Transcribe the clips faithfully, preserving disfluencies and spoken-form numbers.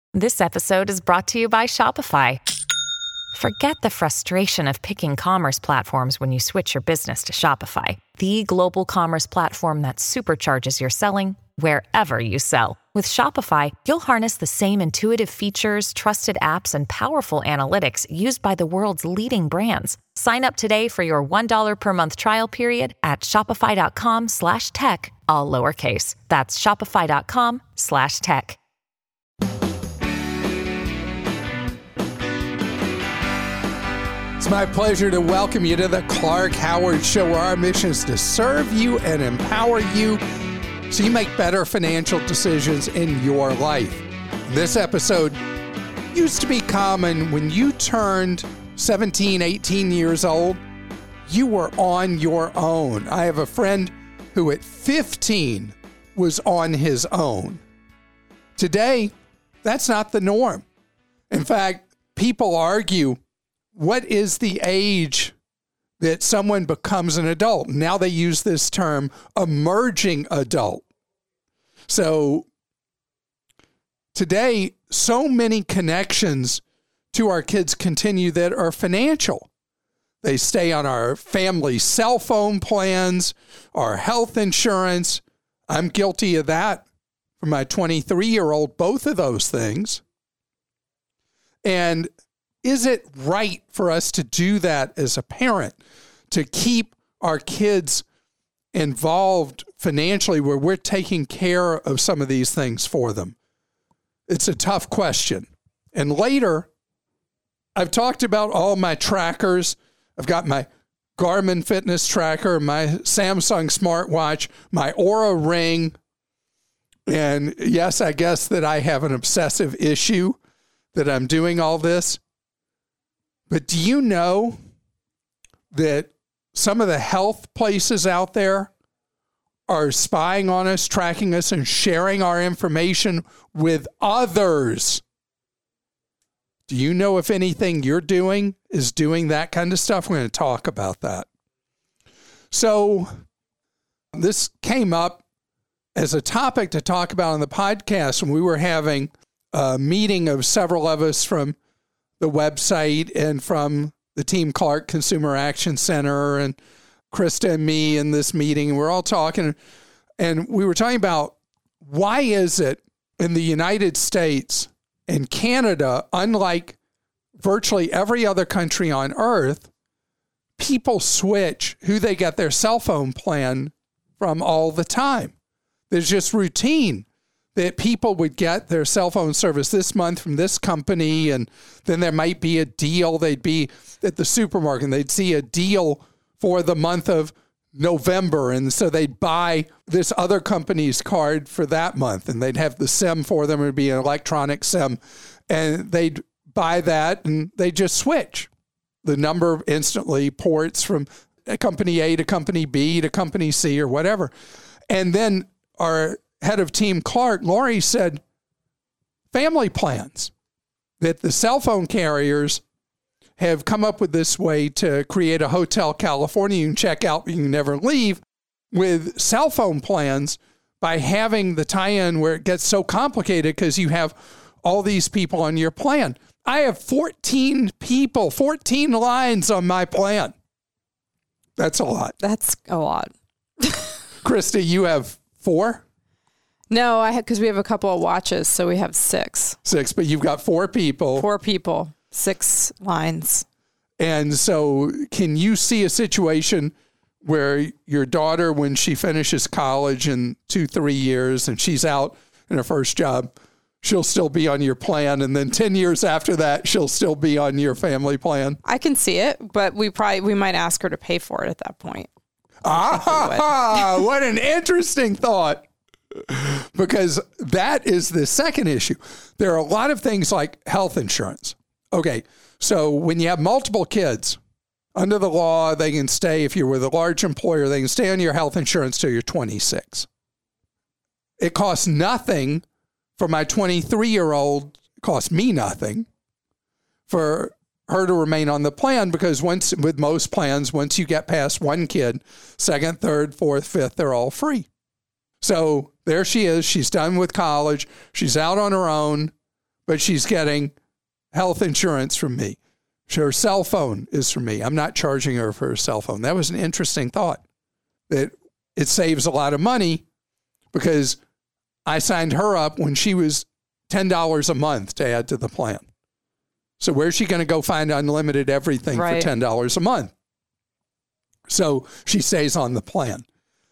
This episode is brought to you by Shopify. Forget the frustration of picking commerce platforms when you switch your business to Shopify, the global commerce platform that supercharges your selling wherever you sell. With Shopify, you'll harness the same intuitive features, trusted apps, and powerful analytics used by the world's leading brands. Sign up today for your one dollar per month trial period at shopify.com slash tech, all lowercase. That's shopify.com slash tech. It's my pleasure to welcome you to the Clark Howard Show, where our mission is to serve you and empower you so you make better financial decisions in your life. This episode used to be common when you turned seventeen, eighteen years old, you were on your own. I have a friend who at fifteen was on his own. Today, that's not the norm. In fact, people argue, what is the age that someone becomes an adult? Now they use this term, emerging adult. So today, so many connections to our kids continue that are financial. They stay on our family cell phone plans, our health insurance. I'm guilty of that for my twenty-three-year-old, both of those things. And is it right for us to do that as a parent, to keep our kids involved financially where we're taking care of some of these things for them? It's a tough question. And later, I've talked about all my trackers. I've got my Garmin fitness tracker, my Samsung smartwatch, my Oura Ring. And yes, I guess that I have an obsessive issue that I'm doing all this. But do you know that some of the health places out there are spying on us, tracking us, and sharing our information with others? Do you know if anything you're doing is doing that kind of stuff? We're going to talk about that. So this came up as a topic to talk about on the podcast when we were having a meeting of several of us from the website and from the Team Clark Consumer Action Center, and Krista and me in this meeting. We're all talking, and we were talking about why is it in the United States and Canada, unlike virtually every other country on earth, people switch who they get their cell phone plan from all the time. There's just routine that people would get their cell phone service this month from this company, and then there might be a deal. They'd be at the supermarket, and they'd see a deal for the month of November, and so they'd buy this other company's card for that month, and they'd have the SIM for them. It would be an electronic SIM, and they'd buy that, and they just switch the number of instantly ports from company A to company B to company C or whatever. And then our head of Team Clark, Lori, said family plans, that the cell phone carriers have come up with this way to create a Hotel California. You can check out, you can never leave, with cell phone plans by having the tie-in where it gets so complicated because you have all these people on your plan. I have fourteen people, fourteen lines on my plan. That's a lot. That's a lot. Krista, you have four? No, I had because we have a couple of watches, so we have six. Six, but you've got four people. Four people, six lines. And so can you see a situation where your daughter, when she finishes college in two, three years and she's out in her first job, she'll still be on your plan, and then ten years after that, she'll still be on your family plan? I can see it, but we probably we might ask her to pay for it at that point. Ah, what an interesting thought. Because that is the second issue. There are a lot of things like health insurance. Okay, so when you have multiple kids, under the law, they can stay, if you're with a large employer, they can stay on your health insurance till you're twenty-six. It costs nothing for my twenty-three-year-old, it costs me nothing for her to remain on the plan, because once, with most plans, once you get past one kid, second, third, fourth, fifth, they're all free. So there she is. She's done with college. She's out on her own. but she's getting health insurance from me. Her cell phone is from me. I'm not charging her for her cell phone. That was an interesting thought, that it saves a lot of money because I signed her up when she was ten dollars a month to add to the plan. So where's she going to go find unlimited everything right. for ten dollars a month? So she stays on the plan.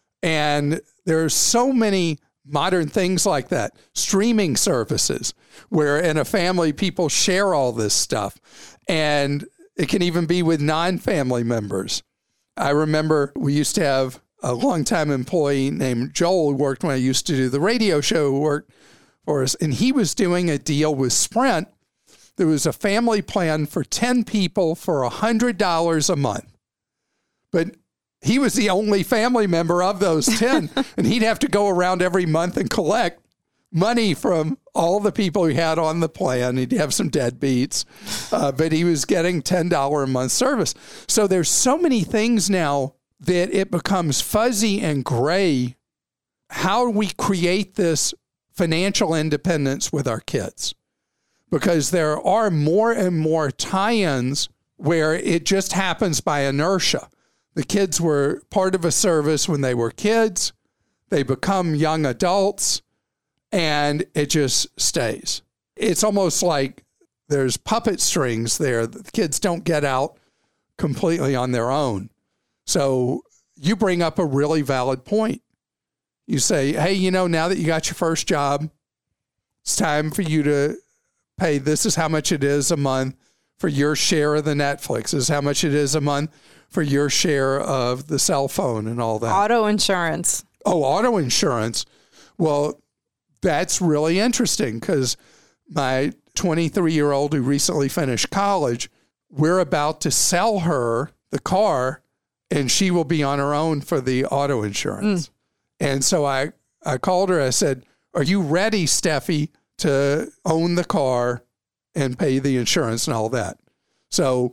And there are so many modern things like that. Streaming services where in a family people share all this stuff. And it can even be with non-family members. I remember we used to have a longtime employee named Joel who worked when I used to do the radio show, who worked for us. And he was doing a deal with Sprint. There was a family plan for ten people for one hundred dollars a month. But he was the only family member of those ten. And he'd have to go around every month and collect money from all the people he had on the plan. He'd have some deadbeats, uh, but he was getting ten dollars a month service. So there's so many things now that it becomes fuzzy and gray. How do we create this financial independence with our kids? Because there are more and more tie-ins where it just happens by inertia. The kids were part of a service when they were kids. They become young adults, and it just stays. It's almost like there's puppet strings there that the kids don't get out completely on their own. So you bring up a really valid point. You say, hey, you know, now that you got your first job, it's time for you to pay. This is how much it is a month for your share of the Netflix. This is how much it is a month for your share of the cell phone and all that. Auto insurance. Oh, auto insurance. Well, that's really interesting because my twenty-three-year-old who recently finished college, we're about to sell her the car and she will be on her own for the auto insurance. Mm. And so I, I called her. I said, are you ready, Steffi, to own the car and pay the insurance and all that? So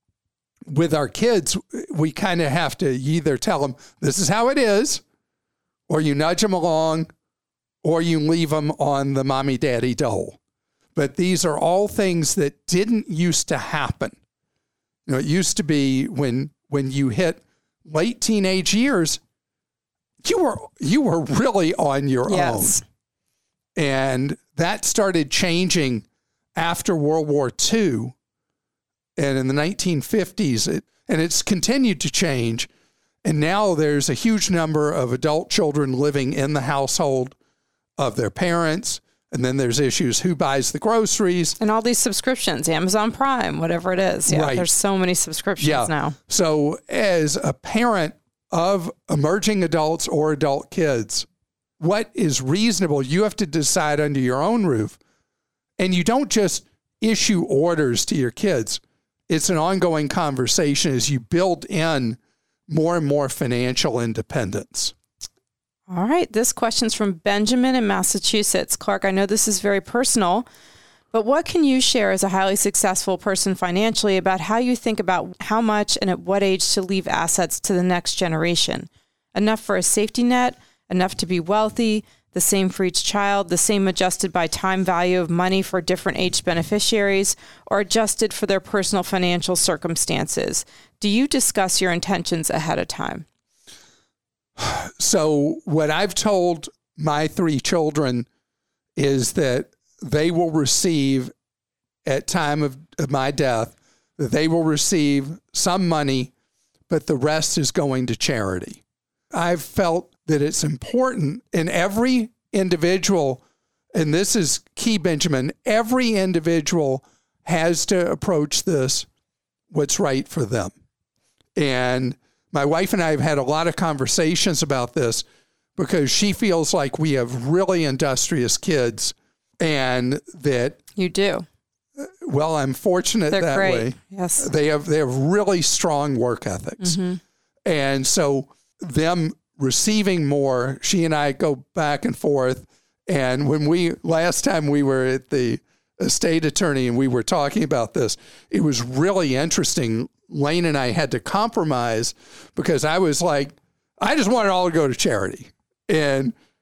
with our kids, we kind of have to either tell them this is how it is, or you nudge them along, or you leave them on the mommy daddy dole. But these are all things that didn't used to happen. You know, it used to be when when you hit late teenage years, you were you were really on your yes. own. And that started changing after World War Two. And in the nineteen fifties, it, and it's continued to change. And now there's a huge number of adult children living in the household of their parents. And then there's issues, who buys the groceries? And all these subscriptions, Amazon Prime, whatever it is. Yeah, right. There's so many subscriptions yeah. now. So as a parent of emerging adults or adult kids, what is reasonable? You have to decide under your own roof. And you don't just issue orders to your kids. It's an ongoing conversation as you build in more and more financial independence. All right. This question's from Benjamin in Massachusetts. Clark, I know this is very personal, but what can you share as a highly successful person financially about how you think about how much and at what age to leave assets to the next generation? Enough for a safety net, enough to be wealthy, the same for each child, the same adjusted by time value of money for different age beneficiaries, or adjusted for their personal financial circumstances? Do you discuss your intentions ahead of time? So what I've told my three children is that they will receive, at time of, of my death, that they will receive some money, but the rest is going to charity. I've felt that it's important in every individual, and this is key, Benjamin, every individual has to approach this what's right for them. And my wife and I have had a lot of conversations about this because she feels like we have really industrious kids and that... You do. Well, I'm fortunate They're that great. way. Yes. They have, they have really strong work ethics. Mm-hmm. And so them receiving more, she and I go back and forth. And when we, last time we were at the estate attorney and we were talking about this, it was really interesting. Lane and I had to compromise because I was like, I just want it all to go to charity. And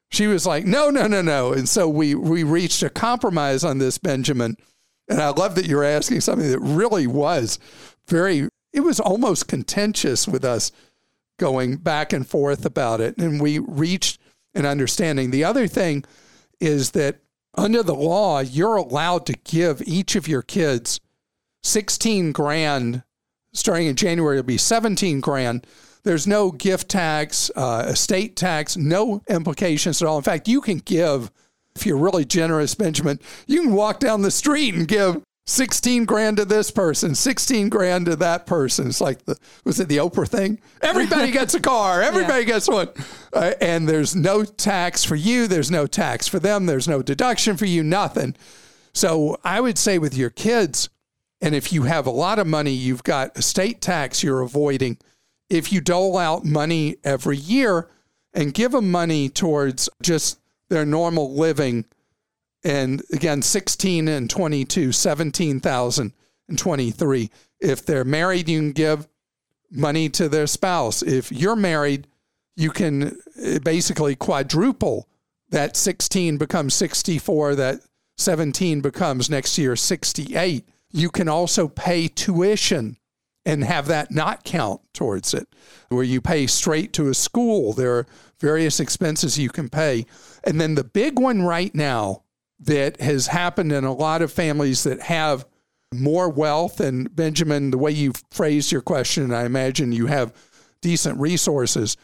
she was like, no, no, no, no. And so we, we reached a compromise on this, Benjamin. And I love that you're asking something that really was very, it was almost contentious with us going back and forth about it. And we reached an understanding. The other thing is that under the law, you're allowed to give each of your kids sixteen grand. Starting in January, it'll be seventeen grand. There's no gift tax, uh, estate tax, no implications at all. In fact, you can give, if you're really generous, Benjamin, you can walk down the street and give sixteen grand to this person, sixteen grand to that person. It's like, the was it the Oprah thing? Everybody gets a car. Everybody yeah. gets one. Uh, and there's no tax for you. There's no tax for them. There's no deduction for you, nothing. So I would say with your kids, and if you have a lot of money, you've got estate tax you're avoiding. If you dole out money every year and give them money towards just their normal living, and again, sixteen and twenty-two, seventeen thousand and twenty-three. If they're married, you can give money to their spouse. If you're married, you can basically quadruple that. Sixteen becomes sixty-four, that seventeen becomes next year sixty-eight. You can also pay tuition and have that not count towards it, where you pay straight to a school. There are various expenses you can pay. And then the big one right now that has happened in a lot of families that have more wealth, and Benjamin, the way you phrased your question, I imagine you have decent resources,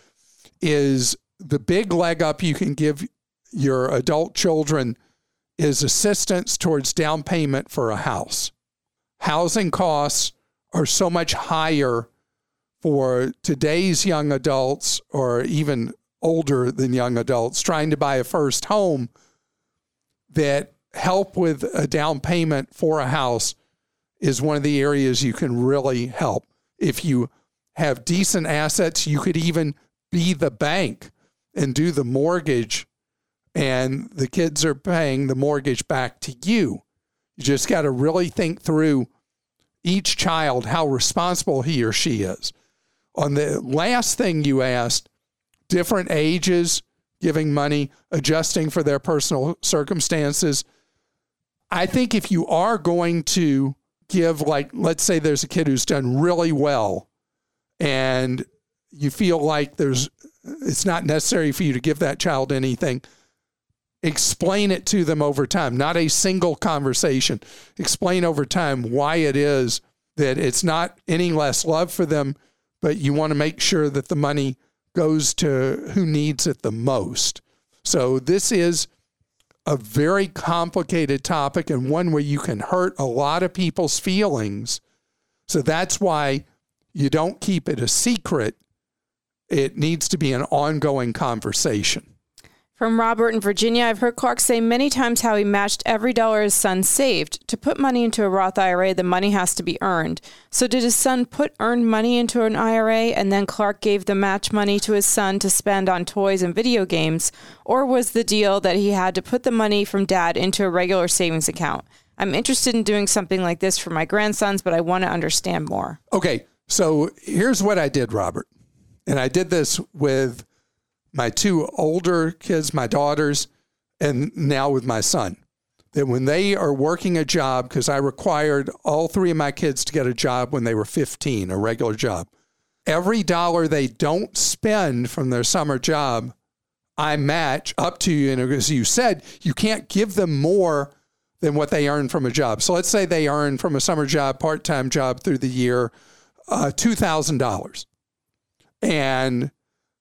is the big leg up you can give your adult children is assistance towards down payment for a house. Housing costs are so much higher for today's young adults, or even older than young adults, trying to buy a first home, that help with a down payment for a house is one of the areas you can really help. If you have decent assets, you could even be the bank and do the mortgage, and the kids are paying the mortgage back to you. You just got to really think through each child, how responsible he or she is. On the last thing you asked, different ages, giving money, adjusting for their personal circumstances. I think if you are going to give, like, let's say there's a kid who's done really well and you feel like there's, it's not necessary for you to give that child anything, explain it to them over time, not a single conversation. Explain over time why it is that it's not any less love for them, but you want to make sure that the money goes to who needs it the most. So this is a very complicated topic, and one where you can hurt a lot of people's feelings. So that's why you don't keep it a secret. It needs to be an ongoing conversation. From Robert in Virginia, I've heard Clark say many times how he matched every dollar his son saved. To put money into a Roth I R A, the money has to be earned. So did his son put earned money into an I R A, and then Clark gave the match money to his son to spend on toys and video games? Or was the deal that he had to put the money from dad into a regular savings account? I'm interested in doing something like this for my grandsons, but I want to understand more. Okay, so here's what I did, Robert. And I did this with my two older kids, my daughters, and now with my son. That when they are working a job, because I required all three of my kids to get a job when they were fifteen, a regular job. Every dollar they don't spend from their summer job, I match up to you. And as you said, you can't give them more than what they earn from a job. So let's say they earn from a summer job, part-time job through the year, uh, two thousand dollars. And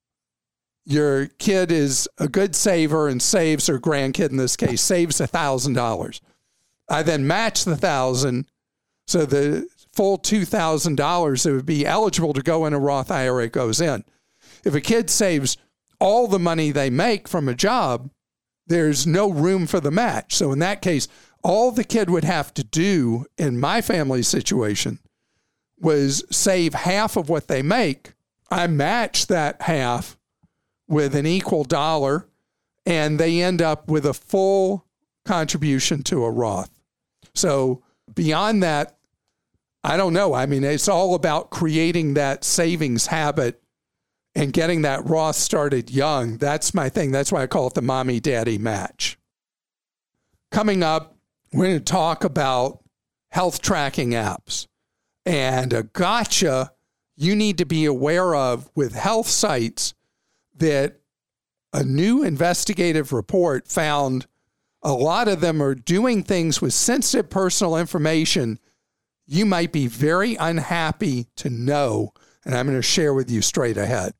your kid is a good saver and saves, or grandkid in this case, saves one thousand dollars. I then match the one thousand dollars, so the full two thousand dollars that would be eligible to go in a Roth I R A goes in. If a kid saves all the money they make from a job, there's no room for the match. So in that case, all the kid would have to do in my family situation was save half of what they make. I match that half with an equal dollar, and they end up with a full contribution to a Roth. So beyond that, I don't know. I mean, it's all about creating that savings habit and getting that Roth started young, that's my thing. That's why I call it the mommy-daddy match. Coming up, we're going to talk about health tracking apps and a gotcha you need to be aware of with health sites that a new investigative report found a lot of them are doing things with sensitive personal information you might be very unhappy to know, and I'm going to share with you straight ahead.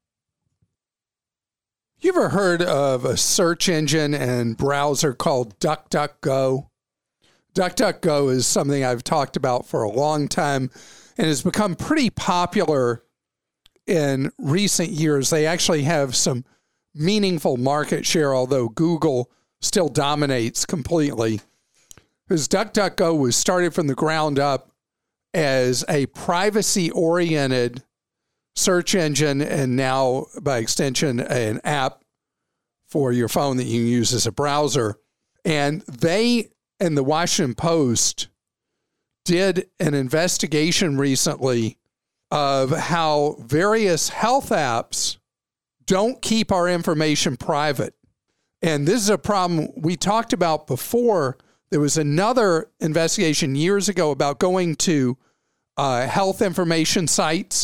You ever heard of a search engine and browser called DuckDuckGo? DuckDuckGo is something I've talked about for a long time and has become pretty popular in recent years. They actually have some meaningful market share, although Google still dominates completely. Because DuckDuckGo was started from the ground up as a privacy-oriented search engine and now, by extension, an app for your phone that you can use as a browser. And they and the Washington Post did an investigation recently of how various health apps don't keep our information private. And this is a problem we talked about before. There was another investigation years ago about going to uh, health information sites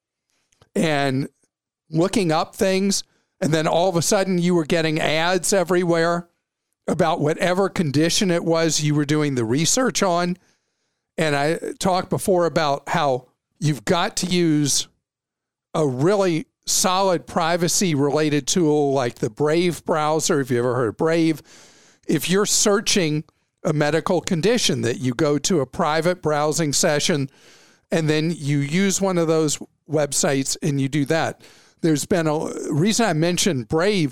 and looking up things, and then all of a sudden you were getting ads everywhere about whatever condition it was you were doing the research on. And I talked before about how you've got to use a really solid privacy-related tool like the Brave browser, if you ever heard of Brave. If you're searching a medical condition, that you go to a private browsing session and then you use one of those websites and you do that. There's been a reason I mentioned Brave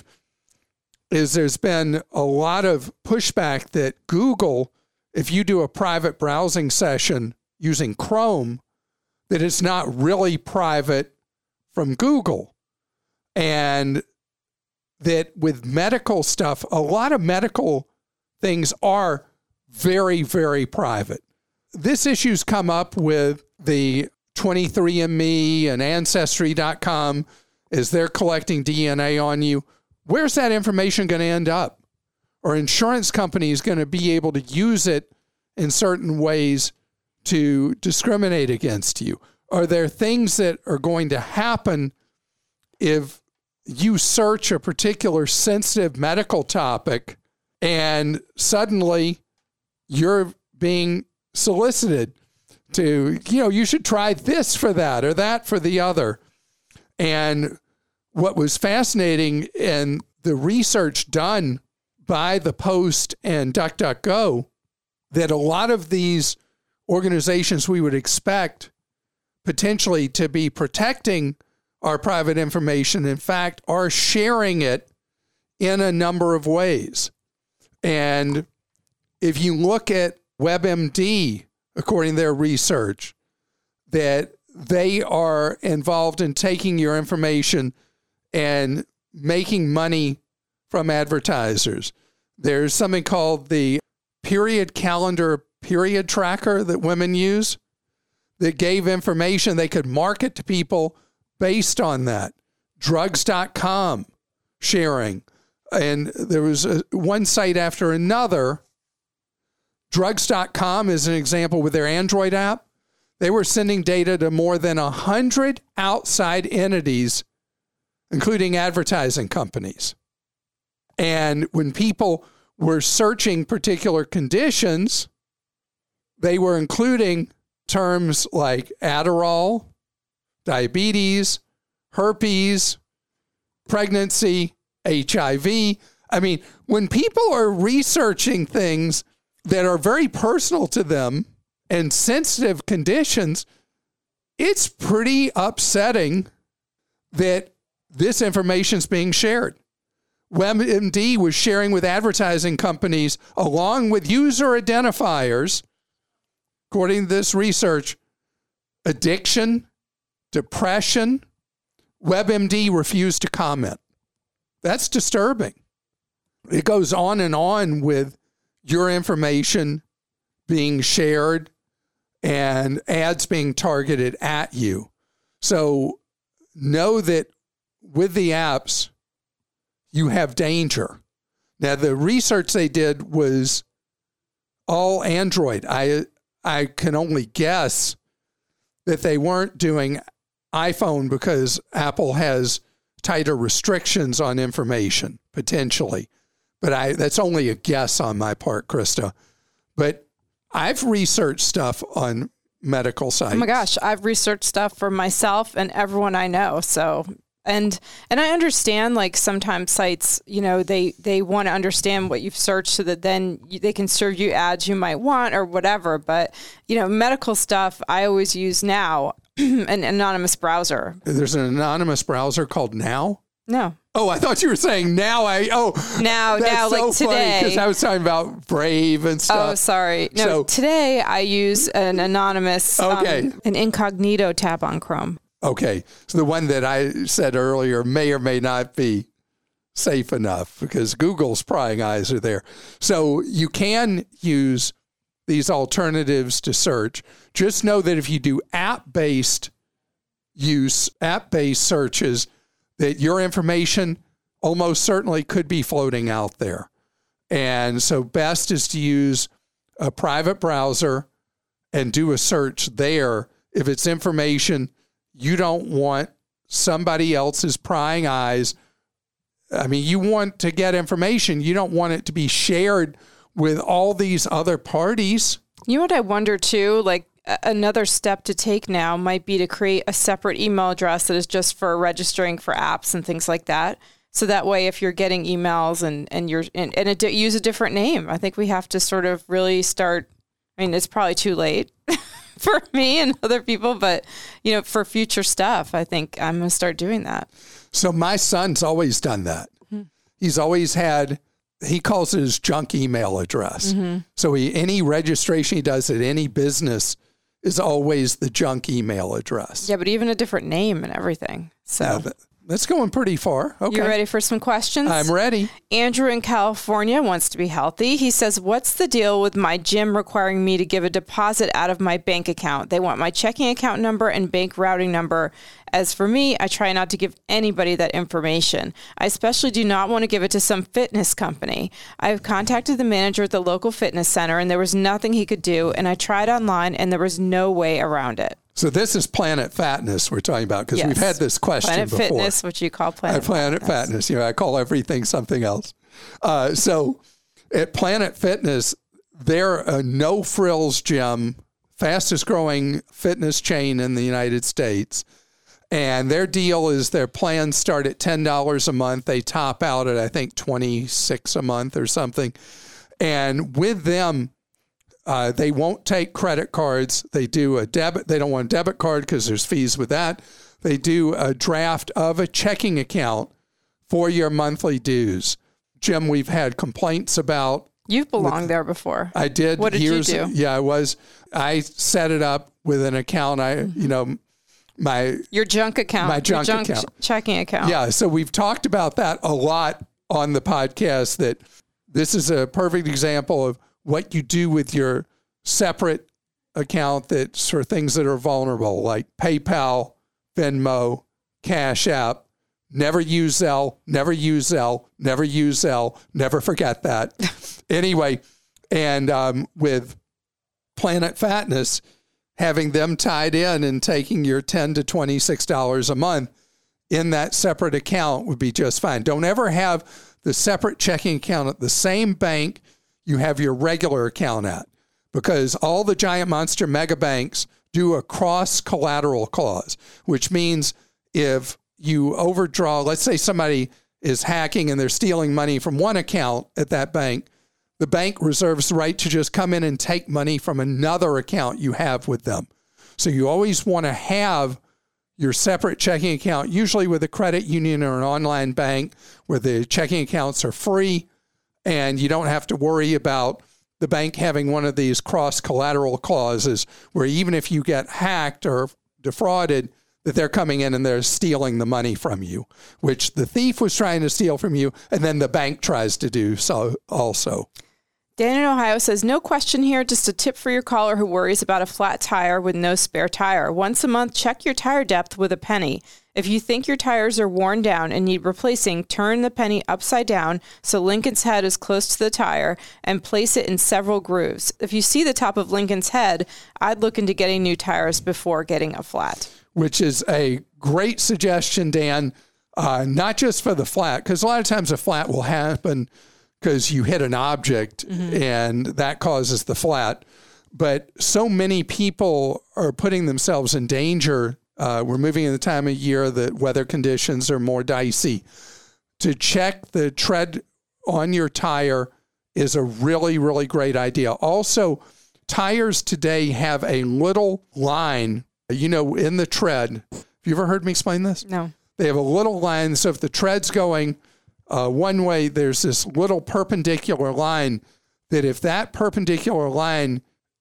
is there's been a lot of pushback that Google, if you do a private browsing session using Chrome, that it's not really private from Google. And that with medical stuff, a lot of medical things are very, very private. This issue's come up with the twenty-three and me and Ancestry dot com as they're collecting D N A on you. Where's that information going to end up? Are insurance companies going to be able to use it in certain ways to discriminate against you? Are there things that are going to happen if you search a particular sensitive medical topic and suddenly you're being solicited to, you know, you should try this for that or that for the other? And what was fascinating in the research done by the Post and DuckDuckGo, that a lot of these organizations we would expect potentially to be protecting our private information, in fact, are sharing it in a number of ways. And if you look at WebMD, according to their research, that they are involved in taking your information and making money from advertisers. There's something called the period calendar period tracker that women use that gave information they could market to people based on that. drugs dot com sharing. And there was a, one site after another. drugs dot com is an example with their Android app. They were sending data to more than one hundred outside entities, including advertising companies. And when people were searching particular conditions, they were including terms like Adderall, diabetes, herpes, pregnancy, H I V. I mean, when people are researching things that are very personal to them and sensitive conditions, it's pretty upsetting that this information is being shared. WebMD was sharing with advertising companies, along with user identifiers, according to this research, addiction, depression. WebMD refused to comment. That's disturbing. It goes on and on with your information being shared and ads being targeted at you. So know that with the apps, you have danger. Now, the research they did was all Android. I I can only guess that they weren't doing iPhone because Apple has tighter restrictions on information, potentially. But I that's only a guess on my part, Krista. But I've researched stuff on medical sites. Oh my gosh, I've researched stuff for myself and everyone I know. So, and and I understand, like, sometimes sites, you know, they, they want to understand what you've searched so that then you, they can serve you ads you might want or whatever. But, you know, medical stuff, I always use Now, an anonymous browser. There's an anonymous browser called Now? No. Oh, I thought you were saying now. I oh now that's now so like today because I was talking about Brave and stuff. Oh, sorry. No, so, today I use an anonymous, okay. um, an incognito tab on Chrome. Okay, so the one that I said earlier may or may not be safe enough because Google's prying eyes are there. So you can use these alternatives to search. Just know that if you do app-based use, app-based searches, that your information almost certainly could be floating out there. And so best is to use a private browser and do a search there. If it's information you don't want somebody else's prying eyes, I mean, you want to get information. You don't want it to be shared with all these other parties. You know what I wonder too? Like, another step to take now might be to create a separate email address that is just for registering for apps and things like that. So that way, if you're getting emails and, and you're and, and a, use a different name, I think we have to sort of really start. I mean, it's probably too late for me and other people, but, you know, for future stuff, I think I'm going to start doing that. So my son's always done that. Mm-hmm. He's always had, he calls it his junk email address. Mm-hmm. So he, any registration he does at any business is always the junk email address. Yeah, but even a different name and everything. So yeah, that, that's going pretty far. Okay. You ready for some questions? I'm ready. Andrew in California wants to be healthy. He says, what's the deal with my gym requiring me to give a deposit out of my bank account? They want my checking account number and bank routing number. As for me, I try not to give anybody that information. I especially do not want to give it to some fitness company. I've contacted the manager at the local fitness center, and there was nothing he could do, and I tried online, and there was no way around it. So this is Planet Fatness we're talking about, because yes. we've had this question Planet before. Planet Fitness, which you call Planet uh, Planet Fatness. Fatness. You know, I call everything something else. Uh, so at Planet Fitness, they're a no-frills gym, fastest growing fitness chain in the United States. And their deal is their plans start at ten dollars a month. They top out at, I think, twenty-six dollars a month or something. And with them, uh, they won't take credit cards. They do a debit. They don't want a debit card because there's fees with that. They do a draft of a checking account for your monthly dues. Jim, we've had complaints about. You've belonged with, there before. I did. What did years, you do? Yeah, I was. I set it up with an account. I, mm-hmm. you know, my your junk account, my junk, your junk account, checking account. Yeah. So we've talked about that a lot on the podcast. That this is a perfect example of what you do with your separate account that's for things that are vulnerable, like PayPal, Venmo, Cash App. Never use Zelle, never use Zelle, never use Zelle, never forget that. Anyway, and um, with Planet Fatness, having them tied in and taking your ten to twenty-six dollars a month in that separate account would be just fine. Don't ever have the separate checking account at the same bank you have your regular account at, because all the giant monster mega banks do a cross collateral clause, which means if you overdraw, let's say somebody is hacking and they're stealing money from one account at that bank, the bank reserves the right to just come in and take money from another account you have with them. So you always want to have your separate checking account, usually with a credit union or an online bank where the checking accounts are free and you don't have to worry about the bank having one of these cross-collateral clauses where even if you get hacked or defrauded, that they're coming in and they're stealing the money from you, which the thief was trying to steal from you, and then the bank tries to do so also. Dan in Ohio says, no question here, just a tip for your caller who worries about a flat tire with no spare tire. Once a month, check your tire depth with a penny. If you think your tires are worn down and need replacing, turn the penny upside down so Lincoln's head is close to the tire and place it in several grooves. If you see the top of Lincoln's head, I'd look into getting new tires before getting a flat. Which is a great suggestion, Dan, uh, not just for the flat, because a lot of times a flat will happen because you hit an object mm-hmm. and that causes the flat. But so many people are putting themselves in danger. Uh, we're moving in the time of year that weather conditions are more dicey. To check the tread on your tire is a really, really great idea. Also, tires today have a little line, you know, in the tread. Have you ever heard me explain this? No. They have a little line. So if the tread's going uh, one way, there's this little perpendicular line that if that perpendicular line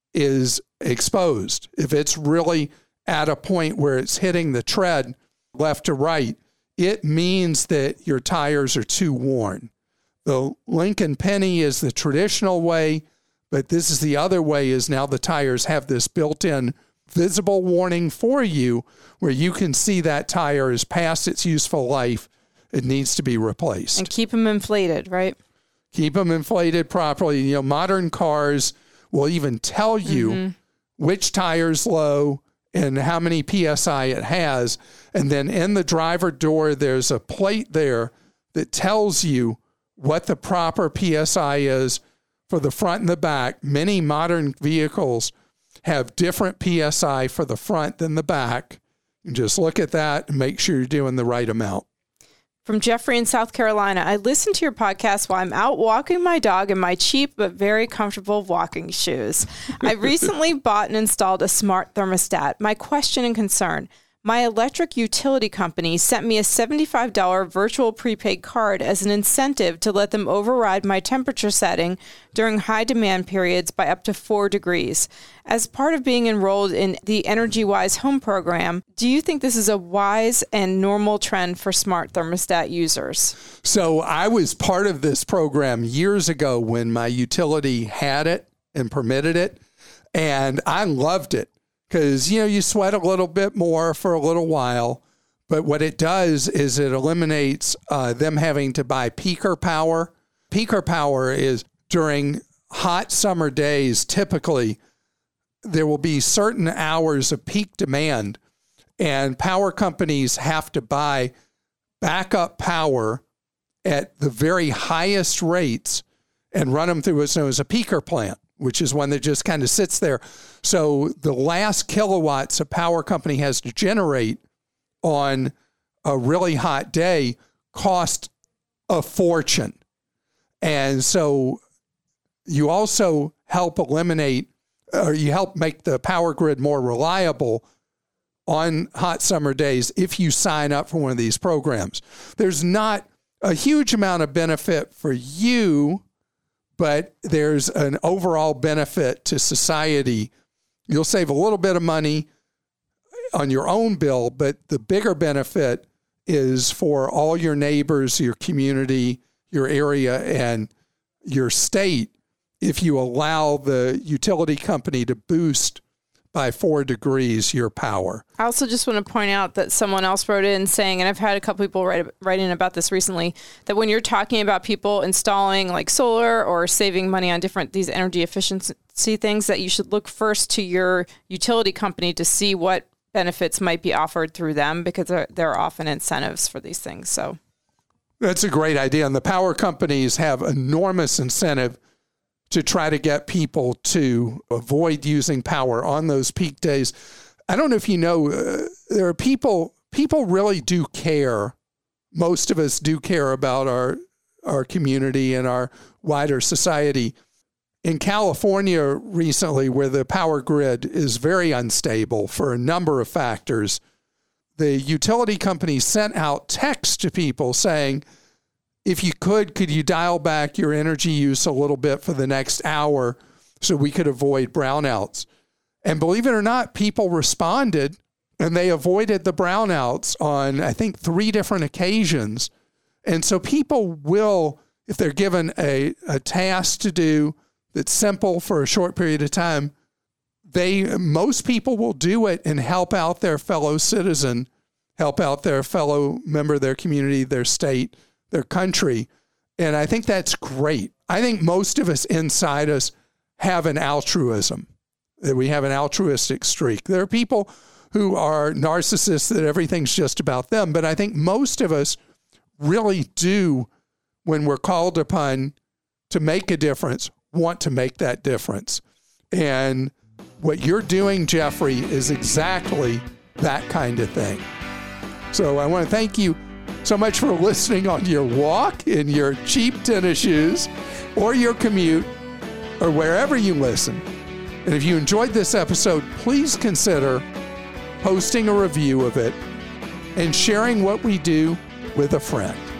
is exposed, if it's really at a point where it's hitting the tread left to right, it means that your tires are too worn. The Lincoln Penny is the traditional way, but this is the other way, is now the tires have this built-in visible warning for you where you can see that tire is past its useful life. It needs to be replaced. And keep them inflated, right? Keep them inflated properly. You know, modern cars will even tell you mm-hmm. which tire's low and how many P S I it has. And then in the driver door, there's a plate there that tells you what the proper P S I is for the front and the back. Many modern vehicles have different P S I for the front than the back. You just look at that and make sure you're doing the right amount. From Jeffrey in South Carolina, I listen to your podcast while I'm out walking my dog in my cheap but very comfortable walking shoes. I recently bought and installed a smart thermostat. My question and concern: my electric utility company sent me a seventy-five dollars virtual prepaid card as an incentive to let them override my temperature setting during high demand periods by up to four degrees. As part of being enrolled in the Energy Wise Home program, do you think this is a wise and normal trend for smart thermostat users? So I was part of this program years ago when my utility had it and permitted it, and I loved it. Because, you know, you sweat a little bit more for a little while, but what it does is it eliminates uh, them having to buy peaker power. Peaker power is during hot summer days, typically, there will be certain hours of peak demand, and power companies have to buy backup power at the very highest rates and run them through what's known as a peaker plant, which is one that just kind of sits there. So the last kilowatts a power company has to generate on a really hot day cost a fortune. And so you also help eliminate, or you help make the power grid more reliable on hot summer days if you sign up for one of these programs. There's not a huge amount of benefit for you, but there's an overall benefit to society. You'll save a little bit of money on your own bill, but the bigger benefit is for all your neighbors, your community, your area, and your state if you allow the utility company to boost by four degrees your power. I also just want to point out that someone else wrote in saying, and I've had a couple people write, write in about this recently, that when you're talking about people installing like solar or saving money on different these energy efficiency things, that you should look first to your utility company to see what benefits might be offered through them, because there, there are often incentives for these things. So that's a great idea. And the power companies have enormous incentive to try to get people to avoid using power on those peak days. I don't know if you know, uh, there are people, people really do care. Most of us do care about our, our community and our wider society. In California recently, where the power grid is very unstable for a number of factors, the utility company sent out texts to people saying, if you could, could you dial back your energy use a little bit for the next hour so we could avoid brownouts? And believe it or not, people responded and they avoided the brownouts on, I think, three different occasions. And so people will, if they're given a, a task to do that's simple for a short period of time, they most people will do it and help out their fellow citizen help out their fellow member of their community, their state, their country. And I think that's great. I think most of us inside us have an altruism, that we have an altruistic streak. There are people who are narcissists that everything's just about them, but I think most of us really do, when we're called upon to make a difference, want to make that difference. And what you're doing, Jeffrey, is exactly that kind of thing. So I want to thank you so much for listening on your walk in your cheap tennis shoes or your commute or wherever you listen. And if you enjoyed this episode, please consider posting a review of it and sharing what we do with a friend.